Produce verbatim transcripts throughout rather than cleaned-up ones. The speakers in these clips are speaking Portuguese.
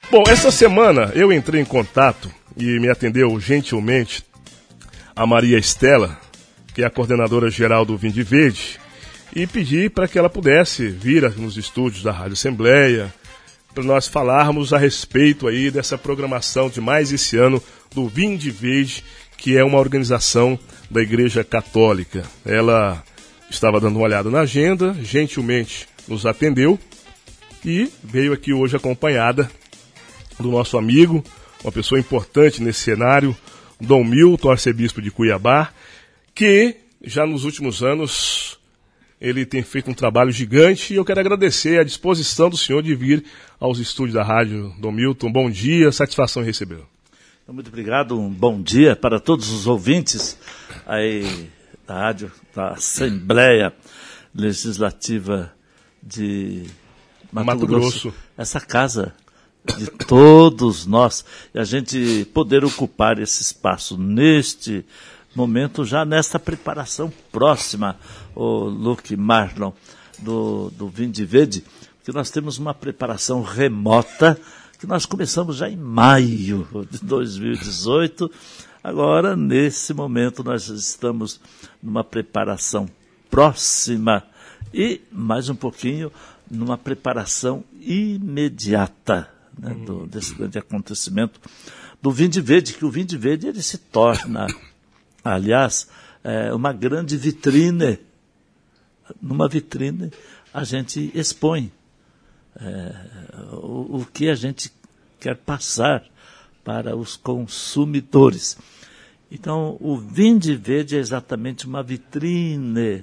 Bom, essa semana eu entrei em contato e me atendeu gentilmente a Maria Estela, que é a coordenadora geral do Vinde Verde, e pedi para que ela pudesse vir nos estúdios da Rádio Assembleia para nós falarmos a respeito aí dessa programação de mais esse ano do Vinde Verde, que é uma organização da Igreja Católica. Ela estava dando uma olhada na agenda, gentilmente nos atendeu e veio aqui hoje acompanhada do nosso amigo, uma pessoa importante nesse cenário, Dom Milton, arcebispo de Cuiabá, que já nos últimos anos ele tem feito um trabalho gigante e eu quero agradecer a disposição do senhor de vir aos estúdios da rádio. Dom Milton, bom dia, satisfação em recebê-lo. Muito obrigado, um bom dia para todos os ouvintes aí da rádio da Assembleia Legislativa de Mato, Mato Grosso. Grosso. Essa casa de todos nós, e a gente poder ocupar esse espaço neste momento, já nesta preparação próxima, o Luke Marlon, do, do Vinde Verde, que nós temos uma preparação remota, que nós começamos já em maio de dois mil e dezoito, agora, nesse momento, nós estamos numa preparação próxima e, mais um pouquinho, numa preparação imediata, né, do, desse grande acontecimento do Vinde Verde, que o Vinde Verde ele se torna, aliás, é, uma grande vitrine. Numa vitrine a gente expõe é, o, o que a gente quer passar para os consumidores. Então, o Vinde Verde é exatamente uma vitrine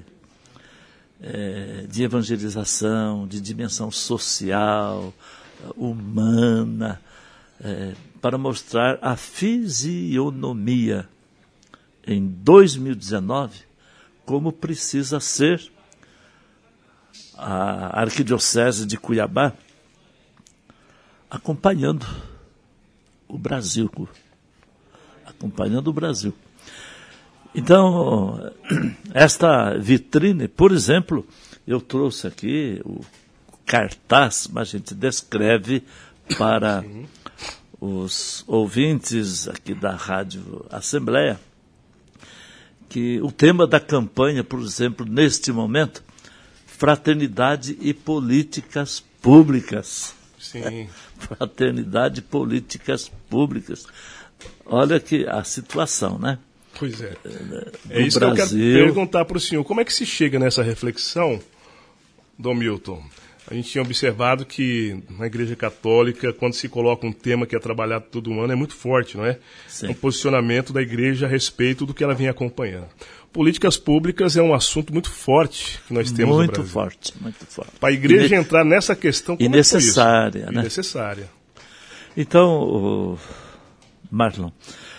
é, de evangelização, de dimensão social, humana, é, para mostrar a fisionomia em dois mil e dezenove, como precisa ser a Arquidiocese de Cuiabá acompanhando o Brasil, acompanhando o Brasil. Então, esta vitrine, por exemplo, eu trouxe aqui o cartaz, mas a gente descreve para os ouvintes aqui da Rádio Assembleia, que o tema da campanha, por exemplo, neste momento, fraternidade e políticas públicas. Sim. Fraternidade e políticas públicas. Olha que a situação, né? Pois é. Do É isso Brasil. que eu quero perguntar para o senhor. Como é que se chega nessa reflexão, Dom Milton? A gente tinha observado que na Igreja Católica, quando se coloca um tema que é trabalhado todo ano, é muito forte, não é? Sim. Um posicionamento da Igreja a respeito do que ela vem acompanhando. Políticas públicas é um assunto muito forte que nós temos muito no Brasil. forte, muito forte. Para a Igreja ne- entrar nessa questão, como e é que foi isso? necessária, né? E necessária. Então, o Marlon,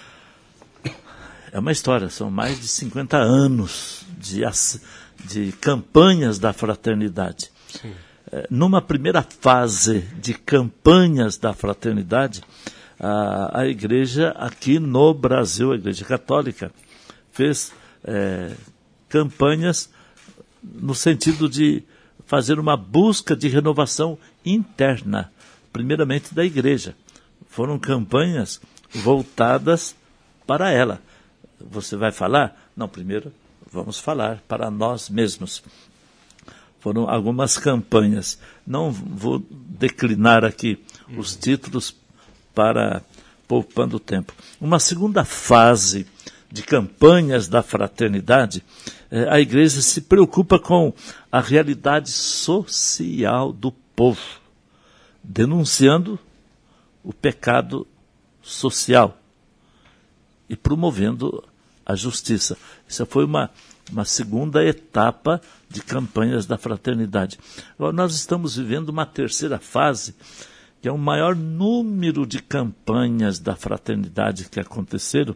é uma história, são mais de cinquenta anos de, de campanhas da fraternidade. Sim. Numa primeira fase de campanhas da fraternidade, a, a igreja aqui no Brasil, a Igreja Católica, fez é, campanhas no sentido de fazer uma busca de renovação interna, primeiramente da igreja. Foram campanhas voltadas para ela. Você vai falar? Não, primeiro vamos falar para nós mesmos. Foram algumas campanhas. Não vou declinar aqui os títulos para poupando tempo. Uma segunda fase de campanhas da fraternidade, eh, a igreja se preocupa com a realidade social do povo, denunciando o pecado social e promovendo a justiça. Essa foi uma, uma segunda etapa de campanhas da fraternidade. Agora nós estamos vivendo uma terceira fase, que é o maior número de campanhas da fraternidade que aconteceram.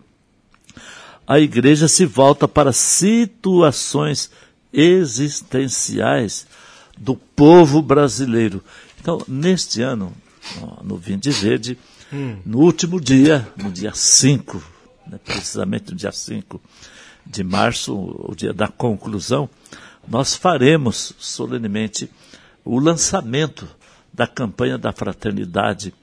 A igreja se volta para situações existenciais do povo brasileiro. Então, neste ano, no Vinde Verde, hum. no último dia, no dia cinco, né, precisamente no dia cinco de março, o dia da conclusão, nós faremos solenemente o lançamento da campanha da fraternidade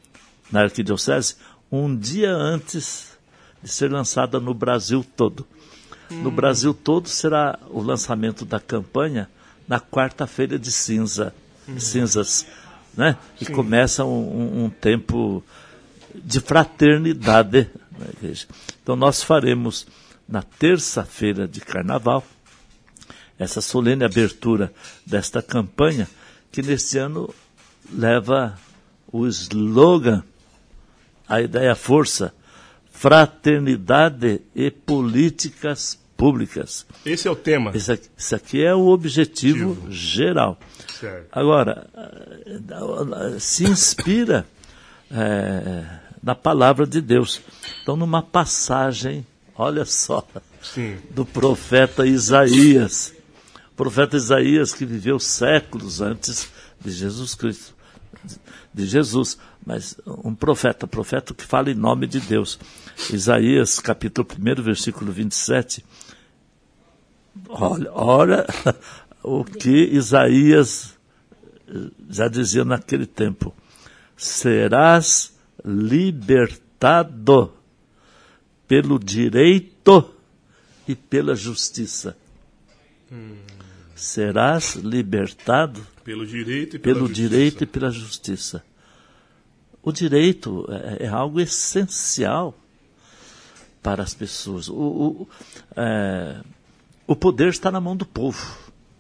na arquidiocese, um dia antes de ser lançada no Brasil todo. Hum. No Brasil todo será o lançamento da campanha na quarta-feira de cinza, hum. cinzas, né? E Sim. começa um, um, um tempo de fraternidade na igreja. Então nós faremos na terça-feira de carnaval essa solene abertura desta campanha, que neste ano leva o slogan, a ideia força, fraternidade e políticas públicas. Esse é o tema. Esse aqui, esse aqui é o objetivo Tivo. geral. Certo. Agora, se inspira é, na palavra de Deus. Então, numa passagem, olha só, Sim. do profeta Isaías. O profeta Isaías que viveu séculos antes de Jesus Cristo, de Jesus, mas um profeta, profeta que fala em nome de Deus. Isaías, capítulo um, versículo vinte e sete. Olha, olha o que Isaías já dizia naquele tempo. Serás libertado pelo direito e pela justiça. Hum. Serás libertado pelo direito e pela pelo justiça. direito e pela justiça. O direito é, é algo essencial para as pessoas. O, o, é, o poder está na mão do povo.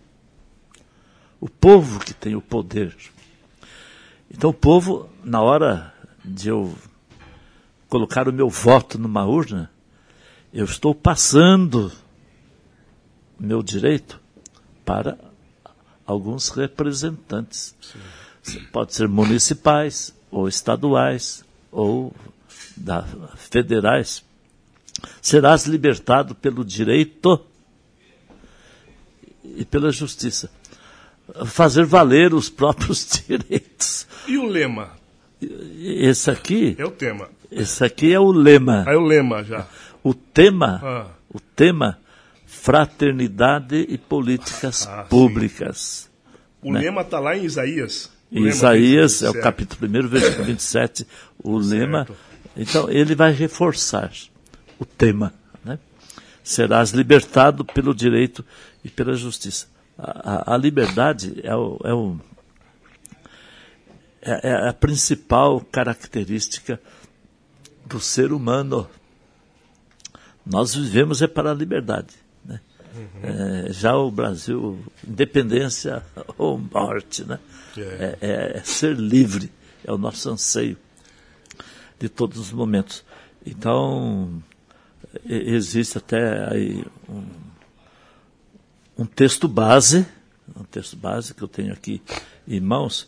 O povo que tem o poder. Então o povo, na hora de eu colocar o meu voto numa urna, eu estou passando meu direito para alguns representantes. Sim. Pode ser municipais, ou estaduais, ou da, federais. Serás libertado pelo direito e pela justiça. Fazer valer os próprios direitos. E o lema? Esse aqui... É o tema. Esse aqui é o lema. É o lema já. O tema... Ah. O tema... Fraternidade e políticas ah, públicas. O né? lema está lá em Isaías. O Isaías é o capítulo um, versículo vinte e sete. O certo. lema. Então, ele vai reforçar o tema. Né? Serás libertado pelo direito e pela justiça. A, a, a liberdade é, o, é, o, é, é a principal característica do ser humano. Nós vivemos é para a liberdade. Né? Uhum. É, já o Brasil, independência ou morte, né? É. É, é ser livre, é o nosso anseio de todos os momentos. Então, existe até aí um, um texto base, um texto base que eu tenho aqui em mãos,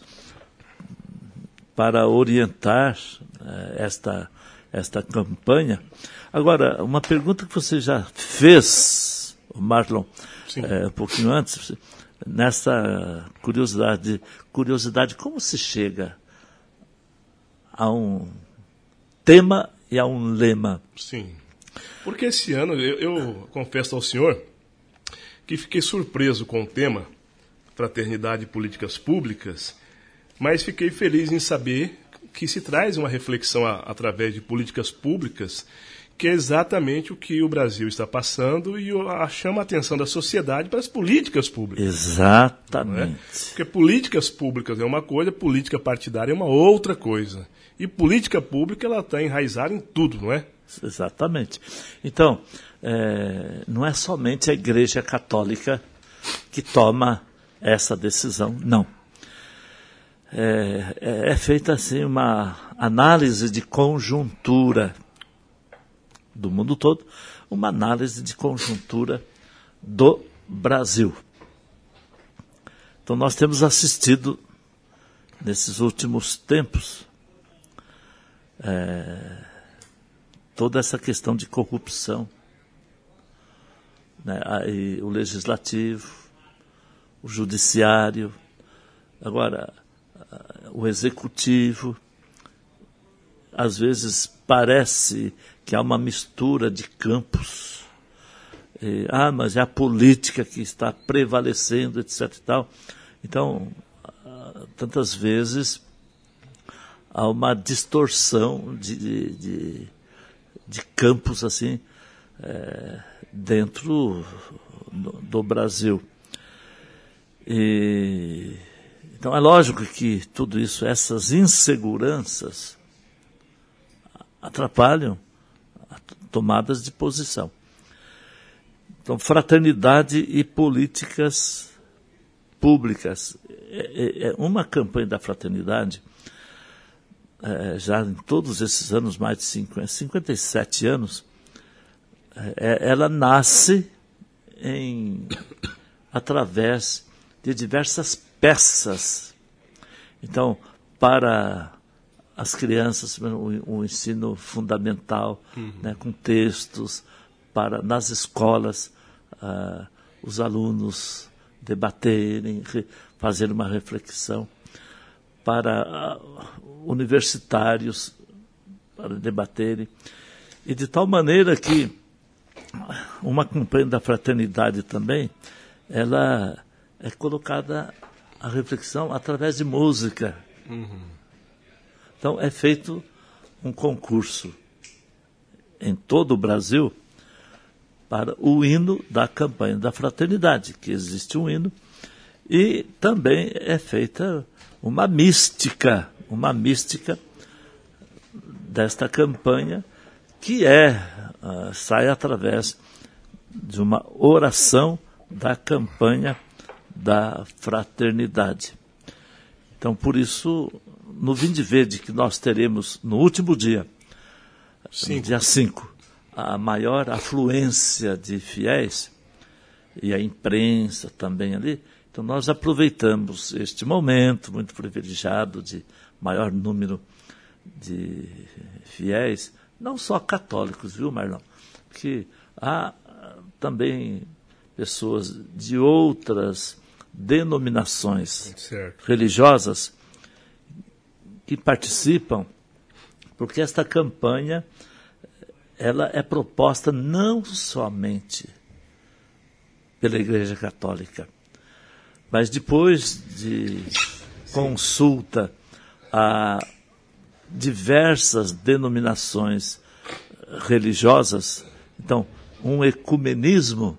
para orientar é, esta, esta campanha. Agora, uma pergunta que você já fez, Marlon, é, um pouquinho antes, nessa curiosidade, curiosidade, como se chega a um tema e a um lema? Sim, porque esse ano, eu, eu confesso ao senhor que fiquei surpreso com o tema Fraternidade e Políticas Públicas, mas fiquei feliz em saber que se traz uma reflexão a, através de políticas públicas, que é exatamente o que o Brasil está passando e a, chama a atenção da sociedade para as políticas públicas. Exatamente. É? Porque políticas públicas é uma coisa, política partidária é uma outra coisa. E política pública ela está enraizada em tudo, não é? Exatamente. Então, é, não é somente a Igreja Católica que toma essa decisão, não. É, é, é feita assim uma análise de conjuntura do mundo todo, uma análise de conjuntura do Brasil. Então nós temos assistido nesses últimos tempos é, toda essa questão de corrupção, né? Aí, o legislativo, o judiciário, agora o executivo. Às vezes parece que há uma mistura de campos. E, ah, mas é a política que está prevalecendo, etc e tal. Então, tantas vezes há uma distorção de, de, de, de campos assim, é, dentro do, do Brasil. E, então é lógico que tudo isso, essas inseguranças, atrapalham tomadas de posição. Então, fraternidade e políticas públicas. É, é uma campanha da fraternidade, é, já em todos esses anos, mais de cinquenta, cinquenta e sete anos, é, ela nasce em, através de diversas peças. Então, para as crianças, o, o ensino fundamental, uhum. né, com textos, para nas escolas, uh, os alunos debaterem, re, fazer uma reflexão, para uh, universitários para debaterem, e de tal maneira que uma campanha da fraternidade também, ela é colocada a reflexão através de música. Uhum. Então, é feito um concurso em todo o Brasil para o hino da campanha da fraternidade, que existe um hino, e também é feita uma mística, uma mística desta campanha, que é, uh, sai através de uma oração da campanha da fraternidade. Então, por isso, no Vinde Verde, que nós teremos no último dia, cinco. no dia cinco, a maior afluência de fiéis, e a imprensa também ali, então nós aproveitamos este momento muito privilegiado de maior número de fiéis, não só católicos, viu, Marlon? Porque há também pessoas de outras denominações certo. religiosas que participam, porque esta campanha ela é proposta não somente pela Igreja Católica, mas depois de consulta a diversas denominações religiosas, então um ecumenismo,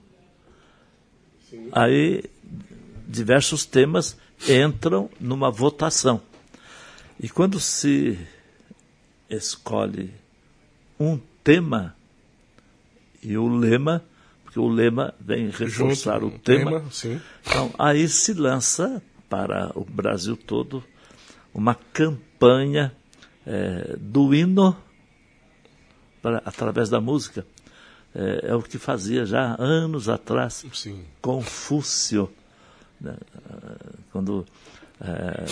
aí diversos temas entram numa votação. E quando se escolhe um tema e o lema, porque o lema vem reforçar Junto, o tema, tema sim. Então aí se lança para o Brasil todo uma campanha é, do hino para, através da música. É, é o que fazia já anos atrás sim. Confúcio, né, quando é,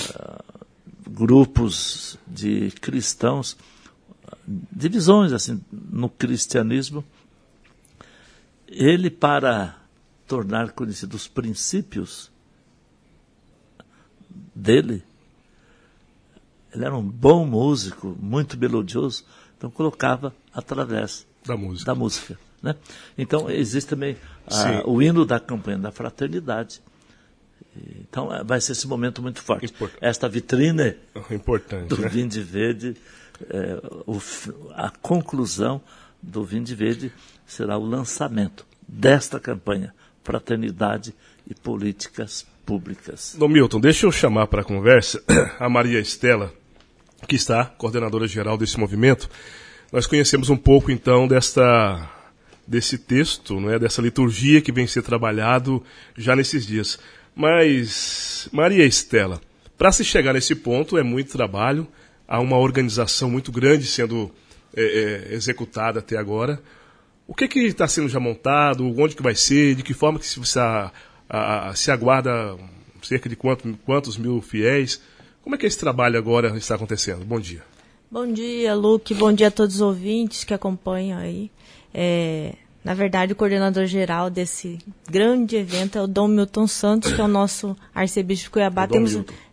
grupos de cristãos, divisões assim no cristianismo, ele, para tornar conhecidos os princípios dele, ele era um bom músico, muito melodioso, então colocava através da música. Da música, né? Então existe também a, o hino da campanha da fraternidade. Então vai ser esse momento muito forte. Import... Esta vitrine Importante, do né? Vinde Verde, é, o, a conclusão do Vinde Verde será o lançamento desta campanha, Fraternidade e Políticas Públicas. Dom Milton, deixa eu chamar para a conversa a Maria Estela, que está coordenadora geral desse movimento. Nós conhecemos um pouco, então, desta, desse texto, não é? Dessa liturgia que vem ser trabalhado já nesses dias. Mas, Maria Estela, para se chegar nesse ponto é muito trabalho, há uma organização muito grande sendo é, é, executada até agora. O que que está sendo já montado, onde que vai ser, de que forma que se, a, a, a, se aguarda cerca de quanto, quantos mil fiéis? Como é que esse trabalho agora está acontecendo? Bom dia. Bom dia, Luque. Bom dia a todos os ouvintes que acompanham aí. É, na verdade, o coordenador geral desse grande evento é o Dom Milton Santos, que é o nosso arcebispo de Cuiabá. Temos,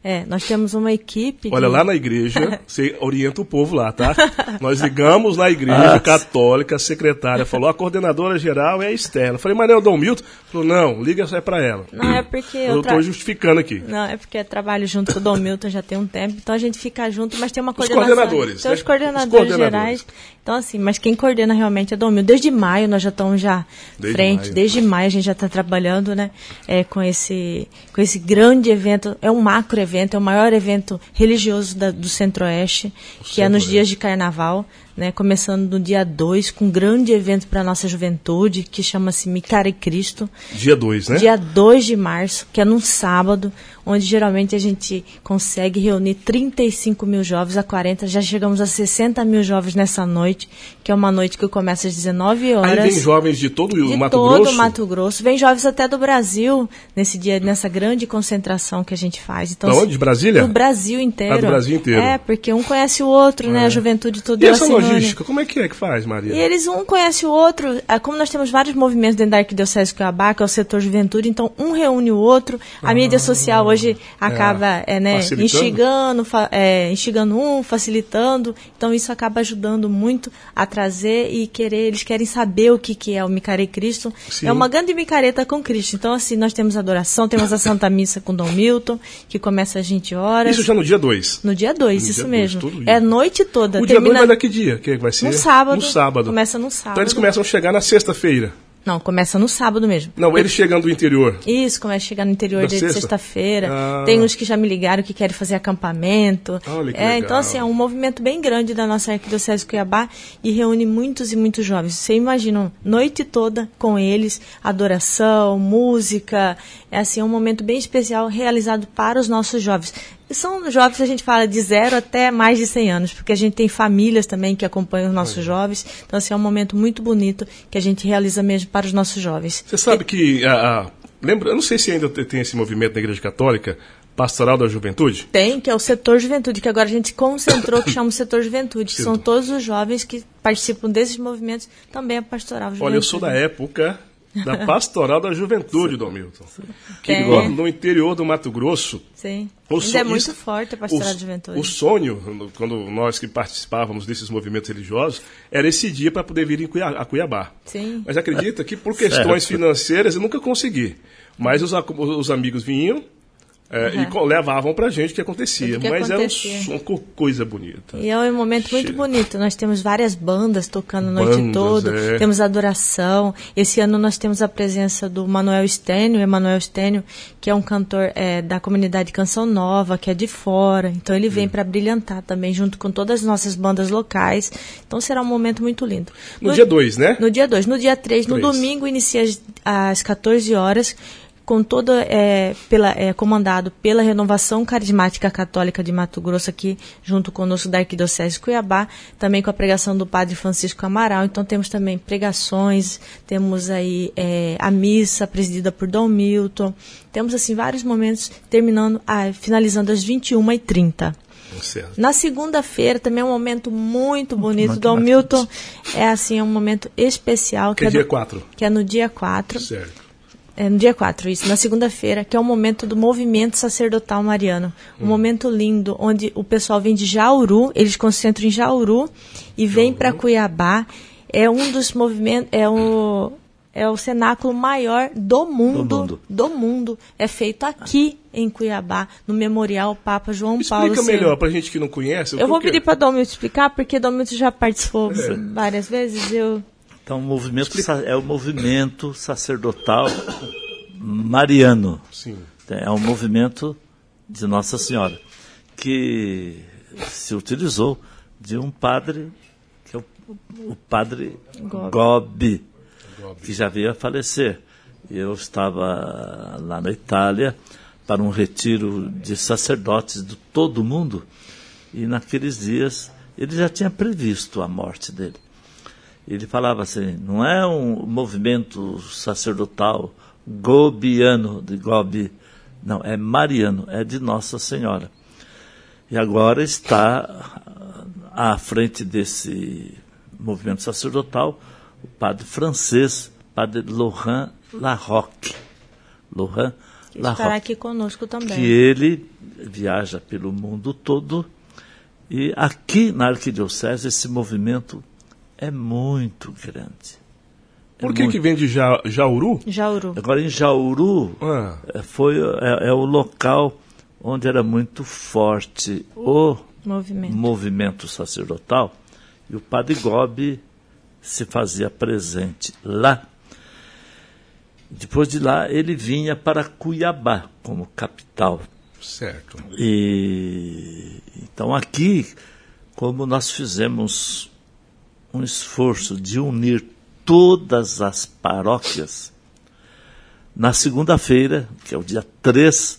É, nós temos uma equipe... Olha, de... lá na igreja, você orienta o povo lá, tá? Nós ligamos na igreja ah, católica, a secretária falou, a coordenadora geral é a Estela. Eu falei, mas não é o Dom Milton? Falou, não, liga só para ela. Não, é porque... Eu tra... estou justificando aqui. Não, é porque eu trabalho junto com o Dom Milton já tem um tempo, então a gente fica junto, mas tem uma Os coordenação... coordenadores. Tem os né? coordenadores, os coordenadores gerais. Então, assim, mas quem coordena realmente é Dom Milton. Desde maio, nós já estamos já Desde frente, maio. desde maio a gente já está trabalhando, né, é, com, esse, com esse grande evento, é um macro evento, é o maior evento religioso da, do Centro-Oeste, que é nos dias de Carnaval, né, começando no dia dois, com um grande evento para a nossa juventude, que chama-se Micare Cristo. Dia dois, né? Dia dois de março, que é num sábado, onde geralmente a gente consegue reunir trinta e cinco mil jovens a quarenta, já chegamos a sessenta mil jovens nessa noite, que é uma noite que começa às dezenove horas. Aí vem jovens de todo o de Mato todo Grosso? o Mato Grosso. Vem jovens até do Brasil, nesse dia, nessa grande concentração que a gente faz. Então, da onde? De Brasília? Do Brasil inteiro. Ah, do Brasil inteiro. É, porque um conhece o outro, é. né? A juventude toda. E essa logística, como é que é que faz, Maria? E eles, um conhece o outro, como nós temos vários movimentos dentro da Arquidiocese de Cuiabá, que é o setor juventude, então um reúne o outro, a ah, mídia social hoje acaba é, é, né, instigando, fa, é, instigando um, facilitando, então isso acaba ajudando muito a trazer e querer, eles querem saber o que, que é o Micare Cristo. Sim. É uma grande micareta com Cristo, então assim, nós temos adoração, temos a Santa Missa com Dom Milton, que começa às vinte horas. Isso já no dia dois? No dia dois, isso dia mesmo. dois, é a noite toda. O dia dois vai daqui dia? Que vai ser? No sábado. No sábado. Começa no sábado. Então eles começam a chegar na sexta-feira. Não, começa no sábado mesmo. Não, eles chegando do interior. Isso, começa a chegar no interior da desde sexta-feira. Ah. Tem uns que já me ligaram que querem fazer acampamento. Olha que é, legal. Então, assim, é um movimento bem grande da nossa Arquidiocese de Cuiabá e reúne muitos e muitos jovens. Você imagina, noite toda com eles, adoração, música. É assim, é um momento bem especial realizado para os nossos jovens. E são jovens, a gente fala de zero até mais de cem anos, porque a gente tem famílias também que acompanham os nossos é. jovens. Então, assim, é um momento muito bonito que a gente realiza mesmo para os nossos jovens. Você sabe que, a, a, lembra, eu não sei se ainda tem esse movimento na Igreja Católica, Pastoral da Juventude? Tem, que é o setor juventude, que agora a gente concentrou, que chama o setor juventude, que são todos os jovens que participam desses movimentos, também a Pastoral Juventude. Olha, eu sou da época da Pastoral da Juventude, Dom Milton. Que é. no interior do Mato Grosso. Sim. Ainda sonho, é muito isso, forte a Pastoral o, da Juventude. O sonho, quando nós que participávamos desses movimentos religiosos, era esse dia para poder vir a Cuiabá. Sim. Mas acredita que por questões certo. financeiras eu nunca consegui. Mas os, os amigos vinham. É, uhum. E levavam pra gente o que acontecia, que mas acontecia. era um, uma coisa bonita. E é um momento muito Cheio. bonito. Nós temos várias bandas tocando a noite bandas, toda, é. temos adoração. Esse ano nós temos a presença do Manuel Stênio, Emanuel Stênio, que é um cantor é, da comunidade Canção Nova, que é de fora. Então ele vem hum. para brilhantar também, junto com todas as nossas bandas locais. Então será um momento muito lindo. No, no dia dois, né? No dia dois. No dia três, no domingo, inicia às, às quatorze horas, com toda, é, pela, é, comandado pela Renovação Carismática Católica de Mato Grosso, aqui junto conosco da Arquidiocese de Cuiabá, também com a pregação do Padre Francisco Amaral. Então temos também pregações, temos aí é, a missa presidida por Dom Milton, temos assim vários momentos, terminando, ah, finalizando às vinte e uma e trinta. Certo. Na segunda-feira também é um momento muito bonito. Muito Dom Milton é assim, é um momento especial. Que, que é dia quatro. Que é no dia quatro. Certo. É no dia quatro, isso, na segunda-feira, que é o momento do movimento sacerdotal mariano. Um hum. momento lindo, onde o pessoal vem de Jauru, eles concentram em Jauru e vem para Cuiabá. É um dos movimentos, é o, é o cenáculo maior do mundo, do mundo. Do mundo. É feito aqui em Cuiabá, no Memorial Papa João Explica Paulo. Explica melhor para a gente que não conhece. Eu vou pedir para Dom Milton explicar, porque Dom Milton já participou é. várias vezes. Eu... Então, o movimento é o movimento sacerdotal mariano. Sim. É um movimento de Nossa Senhora, que se utilizou de um padre, que é o, o padre Gobi, Gobi, que já veio a falecer. Eu estava lá na Itália para um retiro de sacerdotes de todo o mundo, e naqueles dias ele já tinha previsto a morte dele. Ele falava assim, não é um movimento sacerdotal gobiano, de Gobi, não, é mariano, é de Nossa Senhora. E agora está à frente desse movimento sacerdotal o padre francês, padre Laurent Larocque. Laurent que estará aqui conosco também. Que ele viaja pelo mundo todo e aqui na Arquidiocese esse movimento é muito grande. É Por que muito... que vem de ja, Jauru? Jauru. Agora em Jauru ah. foi, é, é o local onde era muito forte o movimento, movimento sacerdotal e o Padre Gobi se fazia presente lá. Depois de lá ele vinha para Cuiabá como capital. Certo. E então aqui, como nós fizemos um esforço de unir todas as paróquias, na segunda-feira, que é o dia três,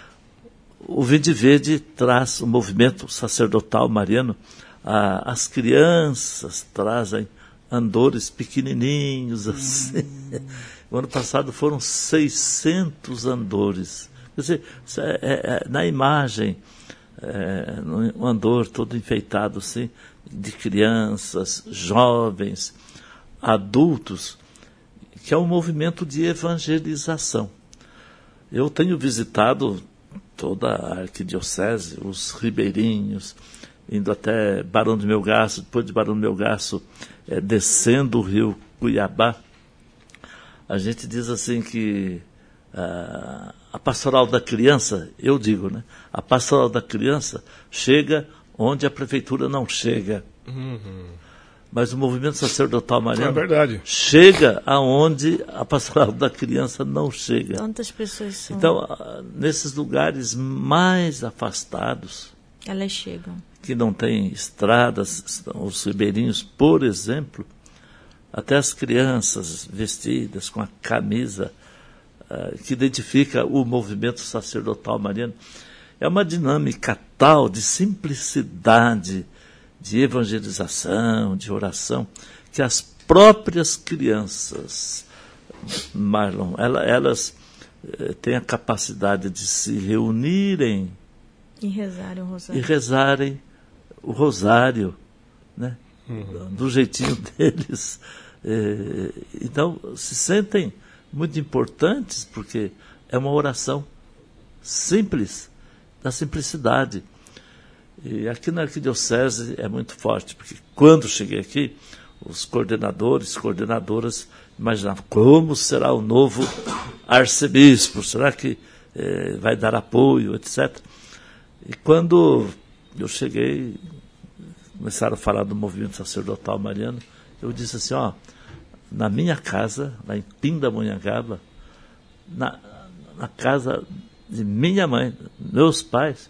o Vinde Verde traz o movimento sacerdotal mariano. Ah, as crianças trazem andores pequenininhos assim. Hum. O ano passado foram seiscentos andores. Quer dizer, é, é, na imagem, é, um andor todo enfeitado assim, de crianças, jovens, adultos, que é um movimento de evangelização. Eu tenho visitado toda a arquidiocese, os ribeirinhos, indo até Barão do Melgaço, depois de Barão do Melgaço, é, descendo o rio Cuiabá. A gente diz assim que uh, a pastoral da criança, eu digo, né? A pastoral da criança chega onde a prefeitura não chega. Uhum. Mas o movimento sacerdotal mariano é verdade. chega aonde a pastoral da criança não chega. Tantas pessoas são. Então, nesses lugares mais afastados, elas chegam. Que não tem estradas, os ribeirinhos, por exemplo, até as crianças vestidas com a camisa uh, que identifica o movimento sacerdotal mariano. É uma dinâmica tal de simplicidade, de evangelização, de oração, que as próprias crianças, Marlon, elas, elas eh, têm a capacidade de se reunirem e rezarem o rosário, e rezarem o rosário, né? Uhum. Do jeitinho deles. Eh, então, se sentem muito importantes, porque é uma oração simples, da simplicidade. E aqui na Arquidiocese é muito forte, porque quando cheguei aqui, os coordenadores, coordenadoras, imaginavam como será o novo arcebispo, será que eh, vai dar apoio, etcétera. E quando eu cheguei, começaram a falar do movimento sacerdotal mariano, eu disse assim, ó, na minha casa, lá em Pindamonhangaba, na, na casa de minha mãe, meus pais,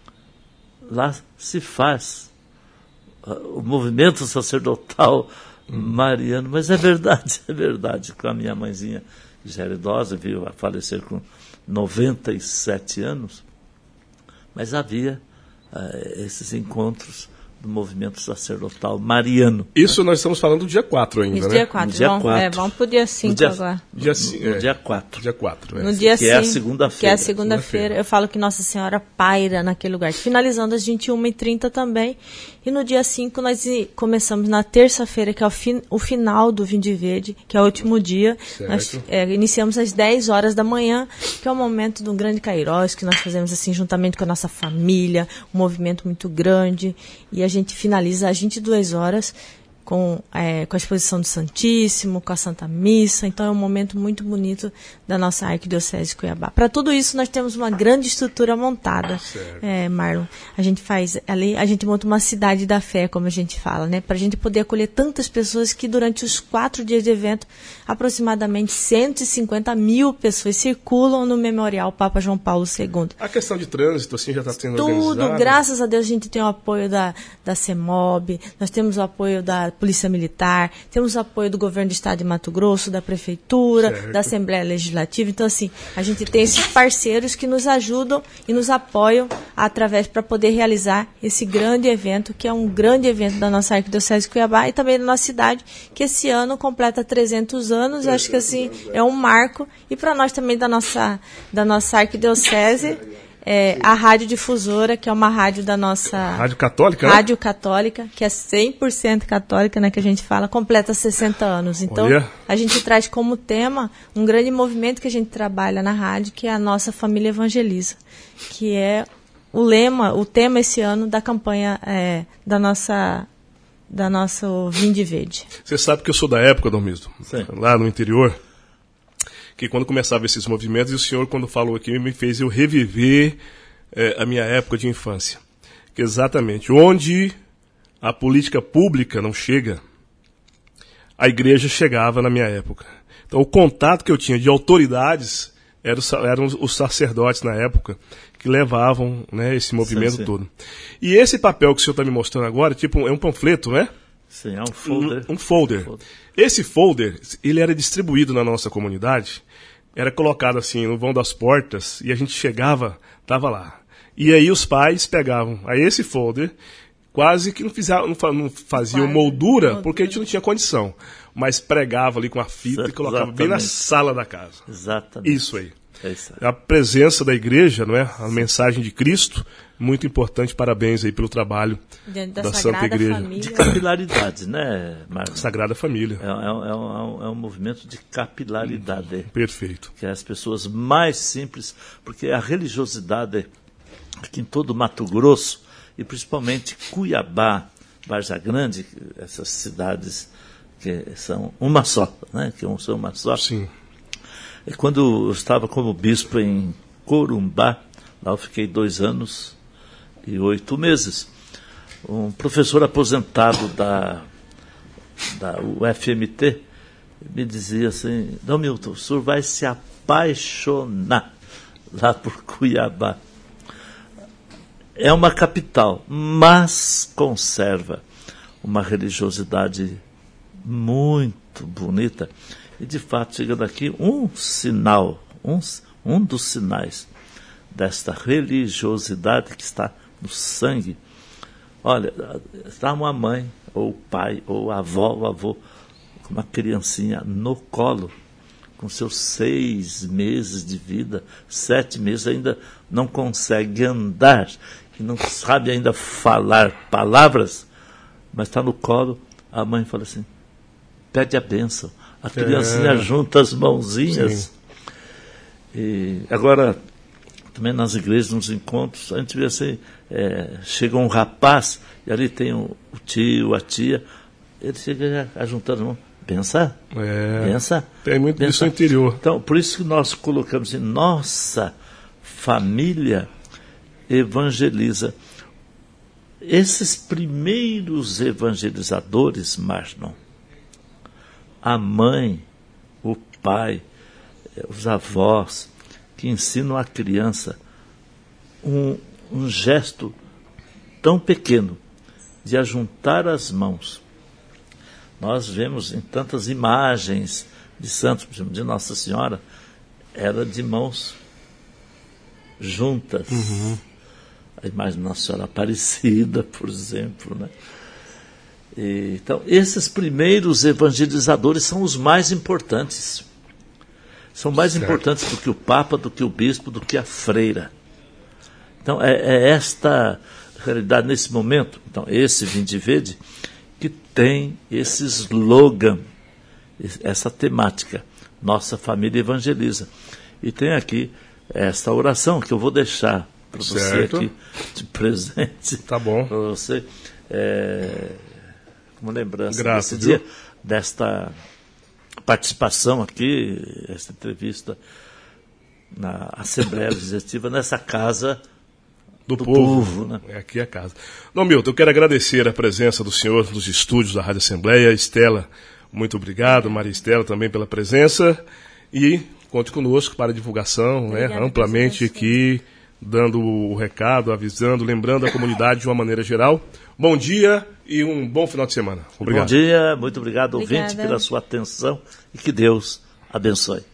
lá se faz uh, o movimento sacerdotal hum. mariano, mas é verdade, é verdade, com a minha mãezinha, já era idosa, veio a falecer com noventa e sete anos, mas havia uh, esses encontros do movimento sacerdotal mariano. Isso nós estamos falando do dia quatro ainda, Isso, né? dia quatro. Dia vamos, quatro. É, vamos para o dia cinco dia, agora. Dia, no, no é, dia quatro. Dia quatro, é. No dia que cinco, é a segunda-feira. Que é a segunda-feira. Eu falo que Nossa Senhora paira naquele lugar. Finalizando às vinte e uma e trinta também. E no dia cinco nós começamos na terça-feira, que é o, fin, o final do Vinde Verde, que é o último dia. Certo. Nós é, iniciamos às dez horas da manhã, que é o momento de um grande Kairós, que nós fazemos assim, juntamente com a nossa família, um movimento muito grande. E a gente finaliza às vinte e duas horas com, é, com a exposição do Santíssimo, com a Santa Missa. Então é um momento muito bonito da nossa Arquidiocese de Cuiabá. Para tudo isso nós temos uma grande estrutura montada, é, Marlon. A gente faz ali, a gente monta uma cidade da fé, como a gente fala, né? Para a gente poder acolher tantas pessoas que durante os quatro dias de evento, aproximadamente cento e cinquenta mil pessoas circulam no Memorial Papa João Paulo segundo. A questão de trânsito assim já está sendo Tudo, organizado? Graças a Deus a gente tem o apoio da, da CEMOB, nós temos o apoio da Polícia Militar, temos o apoio do Governo do Estado de Mato Grosso, da Prefeitura, certo. Da Assembleia Legislativa. Então, assim, a gente tem esses parceiros que nos ajudam e nos apoiam através para poder realizar esse grande evento, que é um grande evento da nossa Arquidiocese de Cuiabá e também da nossa cidade, que esse ano completa trezentos anos. Acho que, assim, é um marco. E para nós também da nossa, da nossa Arquidiocese, é, a Rádio Difusora, que é uma rádio da nossa... Rádio Católica, Rádio né? Católica, que é cem por cento católica, né, que a gente fala, completa sessenta anos. Então, Olha. a gente traz como tema um grande movimento que a gente trabalha na rádio, que é a Nossa Família Evangeliza, que é o lema, o tema esse ano da campanha é, da nossa... da nossa Vinde Verde. Você sabe que eu sou da época, Dom Misto, lá no interior, que quando começava esses movimentos, e o senhor, quando falou aqui, me fez eu reviver é, a minha época de infância. Que exatamente, onde a política pública não chega, a igreja chegava na minha época. Então, o contato que eu tinha de autoridades eram, eram os sacerdotes na época, que levavam, né, esse movimento sim, sim. todo. E esse papel que o senhor está me mostrando agora, tipo, é um panfleto, né? Sim, é um folder. Um, um folder. folder. Esse folder, ele era distribuído na nossa comunidade, era colocado assim no vão das portas, e a gente chegava, tava lá. E aí os pais pegavam aí esse folder, quase que não, fizeram, não, não faziam moldura, moldura, porque a gente não tinha condição, mas pregava ali com a fita e colocava exatamente. Bem na sala da casa. Exatamente. Isso aí. É isso aí. A presença da igreja, não é? A mensagem de Cristo, muito importante. Parabéns aí pelo trabalho da, da Santa Igreja. Família. De capilaridade, né, Marcos? Sagrada Família. É, é, é, um, é um movimento de capilaridade. Hum, perfeito. Que é as pessoas mais simples, porque a religiosidade aqui em todo o Mato Grosso, e principalmente Cuiabá, Várzea Grande, essas cidades que são uma só, né? Que são uma só. Sim. E quando eu estava como bispo em Corumbá, lá eu fiquei dois anos e oito meses, um professor aposentado da, da U F M T me dizia assim, Dom Milton, o senhor vai se apaixonar lá por Cuiabá. É uma capital, mas conserva uma religiosidade muito bonita. E, de fato, chegando aqui, um sinal, um, um dos sinais desta religiosidade que está no sangue. Olha, está uma mãe, ou o pai, ou a avó, ou o avô, com uma criancinha no colo, com seus seis meses de vida, sete meses, ainda não consegue andar, e não sabe ainda falar palavras, mas está no colo, a mãe fala assim, pede a bênção. A criancinha é. junta as mãozinhas. E agora, também nas igrejas, nos encontros, a gente vê assim, é, chega um rapaz, e ali tem o, o tio, a tia, ele chega a juntar as mãos. Pensa, é. pensa. Tem muito pensa. disso no interior. Então, por isso que nós colocamos assim, nossa família evangeliza. Esses primeiros evangelizadores, Marlon, a mãe, o pai, os avós, que ensinam a criança um, um gesto tão pequeno de ajuntar as mãos. Nós vemos em tantas imagens de santos, por exemplo, de Nossa Senhora, era de mãos juntas. Uhum. A imagem de Nossa Senhora Aparecida, por exemplo, né? E, então, esses primeiros evangelizadores são os mais importantes. São mais certo. importantes do que o Papa, do que o Bispo, do que a Freira. Então, é, é esta realidade nesse momento, então, esse Vinde Verde, que tem esse slogan, essa temática, Nossa Família Evangeliza. E tem aqui esta oração que eu vou deixar para você aqui de presente. Tá bom. Para você. É, como lembrança Grato, desse viu? dia, desta participação aqui, esta entrevista na Assembleia Legislativa, nessa casa do, do povo. povo, né? É aqui a casa. Dom Milton, eu quero agradecer a presença do senhor nos estúdios da Rádio Assembleia. Estela, muito obrigado. Maria Estela também pela presença. E conte conosco para a divulgação, né, amplamente aqui, dando o recado, avisando, lembrando a comunidade de uma maneira geral. Bom dia e um bom final de semana. Obrigado. Bom dia, muito obrigado, Obrigada. ouvinte, pela sua atenção e que Deus abençoe.